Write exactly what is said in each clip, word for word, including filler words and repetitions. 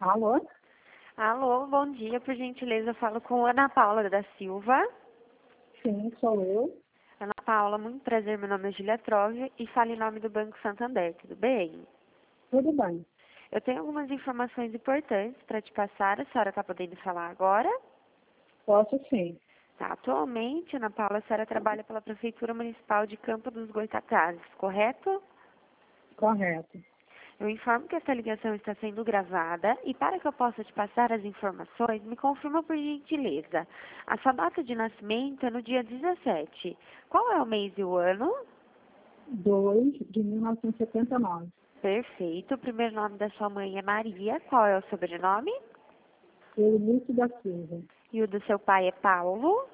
Alô? Alô, bom dia, por gentileza, eu falo com Ana Paula da Silva. Sim, sou eu. Ana Paula, muito prazer, meu nome é Julia Trove e falo em nome do Banco Santander, tudo bem? Tudo bem. Eu tenho algumas informações importantes para te passar, a senhora está podendo falar agora? Posso sim. Tá, atualmente, Ana Paula, a senhora trabalha pela Prefeitura Municipal de Campo dos Goytacazes, correto? Correto. Eu informo que esta ligação está sendo gravada e para que eu possa te passar as informações, me confirma por gentileza. A sua data de nascimento é no dia dezessete. Qual é o mês e o ano? dois de mil novecentos e setenta e nove. Perfeito. O primeiro nome da sua mãe é Maria. Qual é o sobrenome? Eulício da Silva. E o do seu pai é Paulo?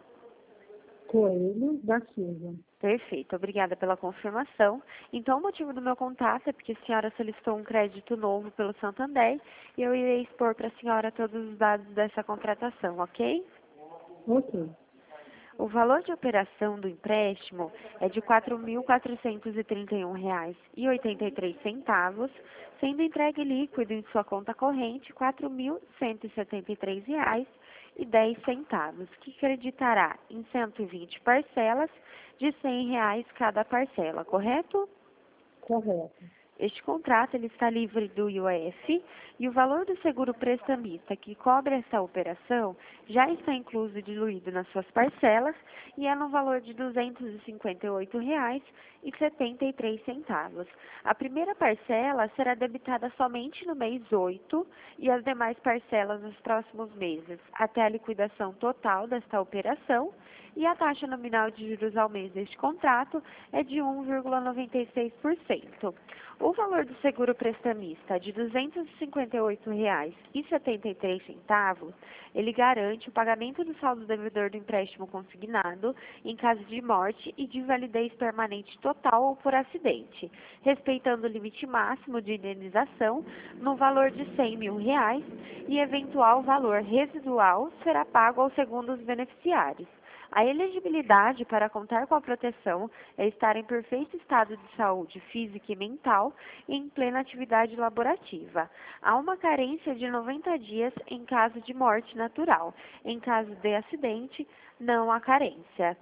Coelho da Silva. Perfeito, obrigada pela confirmação. Então, o motivo do meu contato é porque a senhora solicitou um crédito novo pelo Santander e eu irei expor para a senhora todos os dados dessa contratação, ok? Ok. O valor de operação do empréstimo é de quatro mil quatrocentos e trinta e um reais e oitenta e três centavos, sendo entregue líquido em sua conta corrente quatro mil cento e setenta e três reais e dez centavos, que creditará em cento e vinte parcelas de cem reais cada parcela, correto? Correto. Este contrato ele está livre do I O F e o valor do seguro prestamista que cobre essa operação já está incluso e diluído nas suas parcelas e é no valor de duzentos e cinquenta e oito reais e setenta e três centavos. A primeira parcela será debitada somente no mês oito e as demais parcelas nos próximos meses, até a liquidação total desta operação, e a taxa nominal de juros ao mês deste contrato é de um vírgula noventa e seis por cento. O valor do seguro prestamista de duzentos e cinquenta e oito reais e setenta e três centavos, ele garante o pagamento do saldo devedor do empréstimo consignado em caso de morte e de validez permanente total ou por acidente, respeitando o limite máximo de indenização no valor de cem mil reais e eventual valor residual será pago aos segundos beneficiários. A elegibilidade para contar com a proteção é estar em perfeito estado de saúde física e mental e em plena atividade laborativa. Há uma carência de noventa dias em caso de morte natural. Em caso de acidente, não há carência.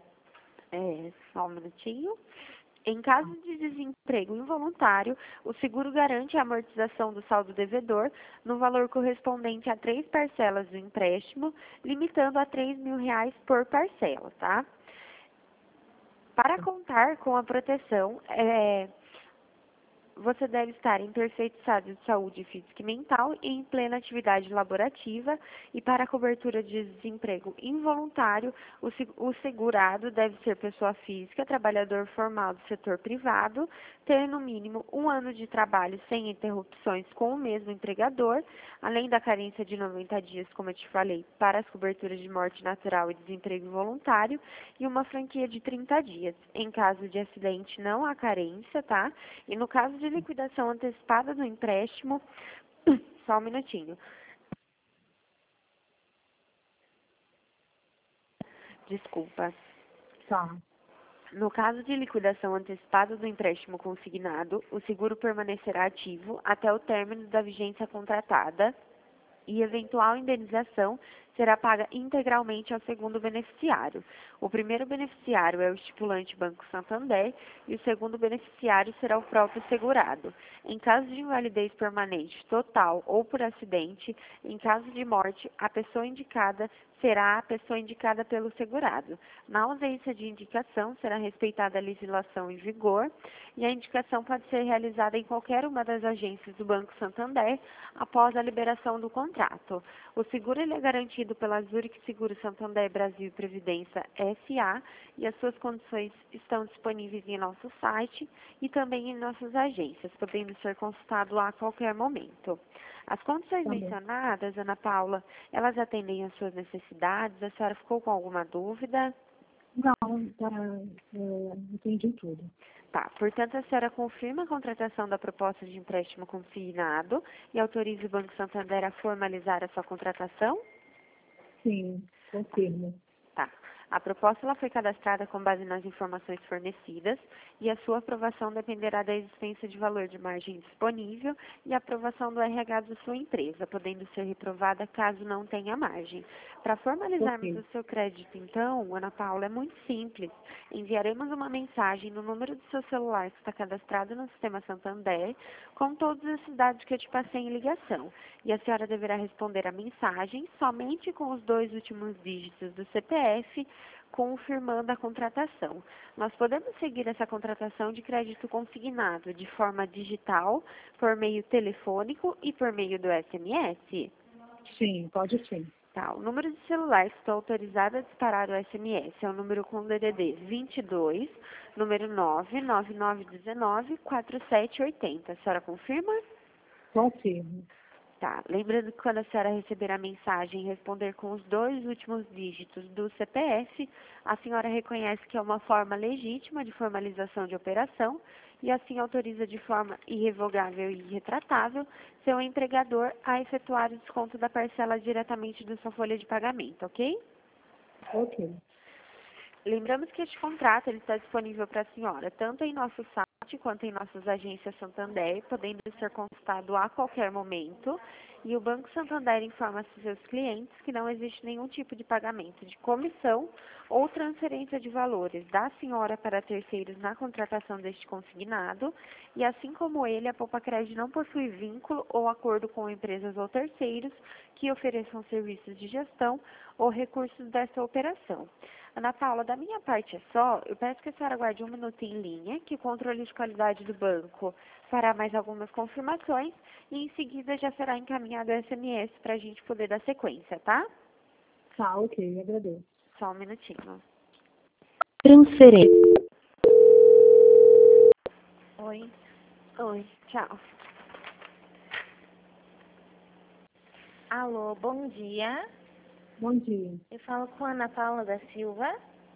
É, só um minutinho. Em caso de desemprego involuntário, o seguro garante a amortização do saldo devedor no valor correspondente a três parcelas do empréstimo, limitando a três mil reais por parcela, tá? Para contar com a proteção, é, você deve estar em perfeito estado de saúde física e mental e em plena atividade laborativa, e para a cobertura de desemprego involuntário, o se- o segurado deve ser pessoa física, trabalhador formal do setor privado, ter no mínimo um ano de trabalho sem interrupções com o mesmo empregador, além da carência de noventa dias, como eu te falei, para as coberturas de morte natural e desemprego involuntário, e uma franquia de trinta dias. Em caso de acidente, não há carência, tá? E no caso de liquidação antecipada do empréstimo, só um minutinho. Desculpa. Tá. No caso de liquidação antecipada do empréstimo consignado, o seguro permanecerá ativo até o término da vigência contratada e eventual indenização será paga integralmente ao segundo beneficiário. O primeiro beneficiário é o estipulante Banco Santander e o segundo beneficiário será o próprio segurado. Em caso de invalidez permanente total ou por acidente, em caso de morte, a pessoa indicada será a pessoa indicada pelo segurado. Na ausência de indicação, será respeitada a legislação em vigor e a indicação pode ser realizada em qualquer uma das agências do Banco Santander após a liberação do contrato. O seguro ele é garantido pela Zurich Seguro Santander Brasil e Previdência S A e as suas condições estão disponíveis em nosso site e também em nossas agências, podendo ser consultado lá a qualquer momento. As condições Tá bom. mencionadas, Ana Paula, elas atendem às suas necessidades? A senhora ficou com alguma dúvida? Não, tá, é, entendi tudo. Tá, portanto, a senhora confirma a contratação da proposta de empréstimo consignado e autoriza o Banco Santander a formalizar a sua contratação? Sim, confirmo. Tá. A proposta ela foi cadastrada com base nas informações fornecidas e a sua aprovação dependerá da existência de valor de margem disponível e a aprovação do R H da sua empresa, podendo ser reprovada caso não tenha margem. Para formalizarmos Ok. o seu crédito, então, Ana Paula, é muito simples. Enviaremos uma mensagem no número do seu celular que está cadastrado no sistema Santander, com todos esses dados que eu te passei em ligação. E a senhora deverá responder a mensagem somente com os dois últimos dígitos do C P F, confirmando a contratação. Nós podemos seguir essa contratação de crédito consignado de forma digital, por meio telefônico e por meio do S M S? Sim, pode sim. Tá, o número de celular que estou autorizada a disparar o S M S é o número com D D D vinte e dois, número nove nove nove um nove quatro sete oito zero. A senhora confirma? Confirmo. Tá, lembrando que quando a senhora receber a mensagem e responder com os dois últimos dígitos do C P F, a senhora reconhece que é uma forma legítima de formalização de operação e assim autoriza de forma irrevogável e irretratável seu empregador a efetuar o desconto da parcela diretamente da sua folha de pagamento, ok? Ok. Lembramos que este contrato ele está disponível para a senhora tanto em nosso site quanto em nossas agências Santander, podendo ser consultado a qualquer momento. E o Banco Santander informa a seus clientes que não existe nenhum tipo de pagamento de comissão ou transferência de valores da senhora para terceiros na contratação deste consignado. E assim como ele, a Poupa Cred não possui vínculo ou acordo com empresas ou terceiros que ofereçam serviços de gestão ou recursos dessa operação. Ana Paula, da minha parte é só, eu peço que a senhora guarde um minuto em linha, que o controle de qualidade do banco fará mais algumas confirmações e em seguida já será encaminhado o S M S para a gente poder dar sequência, tá? Tá, ok, agradeço. Só um minutinho. Transferência. Oi. Oi, tchau. Alô, bom dia. Bom dia. Eu falo com a Ana Paula da Silva.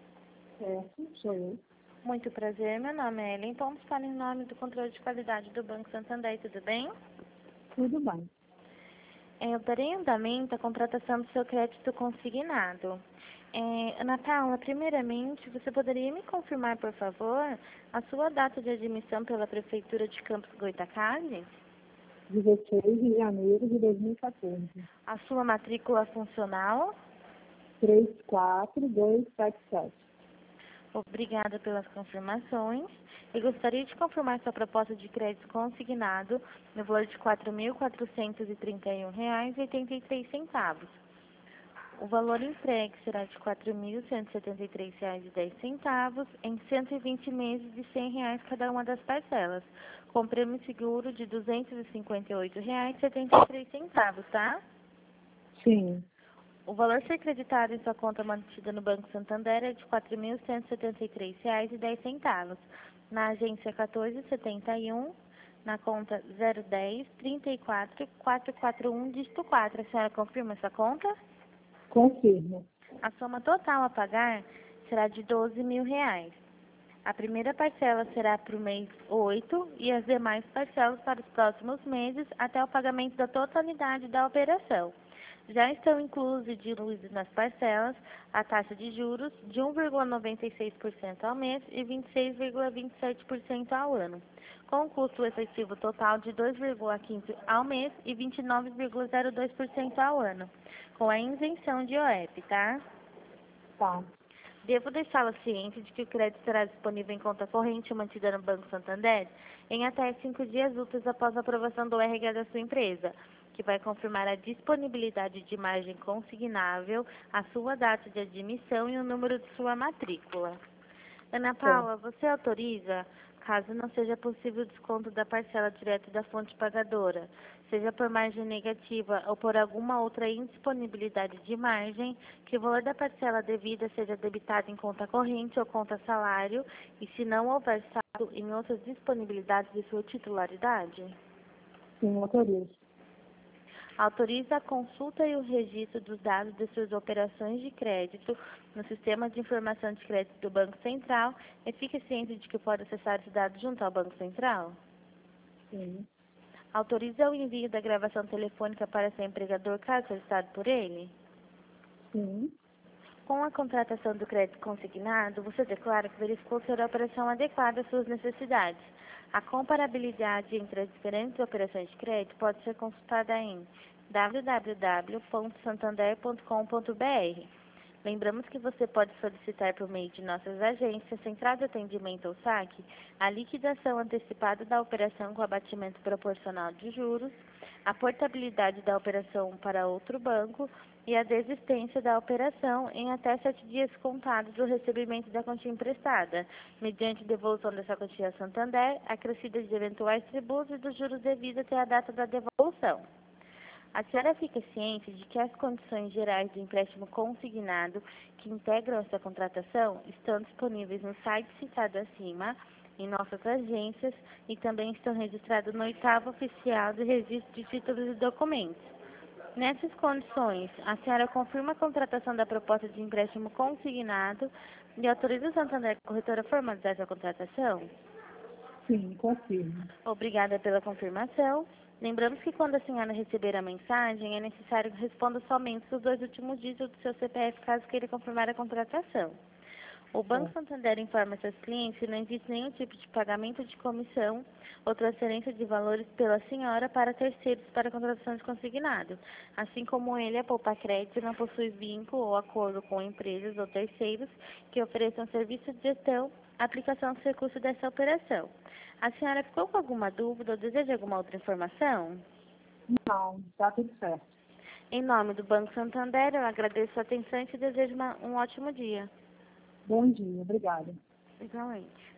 Certo, sou eu. Muito prazer, meu nome é Ellen. Vamos falar em nome do controle de qualidade do Banco Santander, tudo bem? Tudo bem. É, eu darei andamento à contratação do seu crédito consignado. É, Ana Paula, primeiramente, você poderia me confirmar, por favor, a sua data de admissão pela Prefeitura de Campos Goytacazes? dezesseis de janeiro de dois mil e quatorze. A sua matrícula funcional? três quatro dois sete sete. Obrigada pelas confirmações. E gostaria de confirmar sua proposta de crédito consignado no valor de quatro mil quatrocentos e trinta e um reais e oitenta e três centavos. O valor entregue será de quatro mil cento e setenta e três reais e dez centavos em cento e vinte meses de cem reais cada uma das parcelas, com prêmio seguro de duzentos e cinquenta e oito reais e setenta e três centavos, tá? Sim. O valor ser creditado em sua conta mantida no Banco Santander é de quatro mil cento e setenta e três reais e dez centavos. Na agência quatorze setenta e um, na conta zero um zero, trinta e quatro, quatrocentos e quarenta e um, dígito quatro. A senhora confirma essa conta? Confirmo. A soma total a pagar será de doze mil reais. A primeira parcela será para o mês oito e as demais parcelas para os próximos meses até o pagamento da totalidade da operação. Já estão inclusos e diluídos nas parcelas a taxa de juros de um vírgula noventa e seis por cento ao mês e vinte e seis vírgula vinte e sete por cento ao ano, com um custo efetivo total de dois vírgula quinze por cento ao mês e vinte e nove vírgula zero dois por cento ao ano, com a isenção de O E P, tá? Tá. Devo deixá-la ciente de que o crédito será disponível em conta corrente mantida no Banco Santander em até cinco dias úteis após a aprovação do R H da sua empresa, que vai confirmar a disponibilidade de margem consignável, a sua data de admissão e o número de sua matrícula. Ana Paula, você autoriza, caso não seja possível o desconto da parcela direto da fonte pagadora, seja por margem negativa ou por alguma outra indisponibilidade de margem, que o valor da parcela devida seja debitado em conta corrente ou conta salário e se não houver saldo em outras disponibilidades de sua titularidade? Sim, autorizo. Autoriza a consulta e o registro dos dados de suas operações de crédito no Sistema de Informação de Crédito do Banco Central e fique ciente de que pode acessar esses dados junto ao Banco Central? Sim. Autoriza o envio da gravação telefônica para seu empregador caso solicitado por ele? Sim. Com a contratação do crédito consignado, você declara que verificou ser a operação adequada às suas necessidades. A comparabilidade entre as diferentes operações de crédito pode ser consultada em w w w ponto santander ponto com ponto b r. Lembramos que você pode solicitar por meio de nossas agências, central de atendimento ou saque, a liquidação antecipada da operação com abatimento proporcional de juros, a portabilidade da operação para outro banco e a desistência da operação em até sete dias contados do recebimento da quantia emprestada, mediante devolução dessa quantia a Santander, acrescida de eventuais tributos e dos juros devidos até a data da devolução. A senhora fica ciente de que as condições gerais do empréstimo consignado que integram essa contratação estão disponíveis no site citado acima, em nossas agências, e também estão registradas no oitavo oficial de registro de títulos e documentos. Nessas condições, a senhora confirma a contratação da proposta de empréstimo consignado e autoriza o Santander Corretora a formalizar essa contratação? Sim, confirmo. Obrigada pela confirmação. Lembramos que quando a senhora receber a mensagem, é necessário que responda somente os dois últimos dígitos do seu C P F, caso queira confirmar a contratação. O Banco Santander informa seus clientes que não existe nenhum tipo de pagamento de comissão ou transferência de valores pela senhora para terceiros para a contratação de consignado. Assim como ele, a Poupa Crédito não possui vínculo ou acordo com empresas ou terceiros que ofereçam serviço de gestão, aplicação dos recursos dessa operação. A senhora ficou com alguma dúvida ou deseja alguma outra informação? Não, está tudo certo. Em nome do Banco Santander, eu agradeço a atenção e te desejo uma, um ótimo dia. Bom dia, obrigada. Igualmente.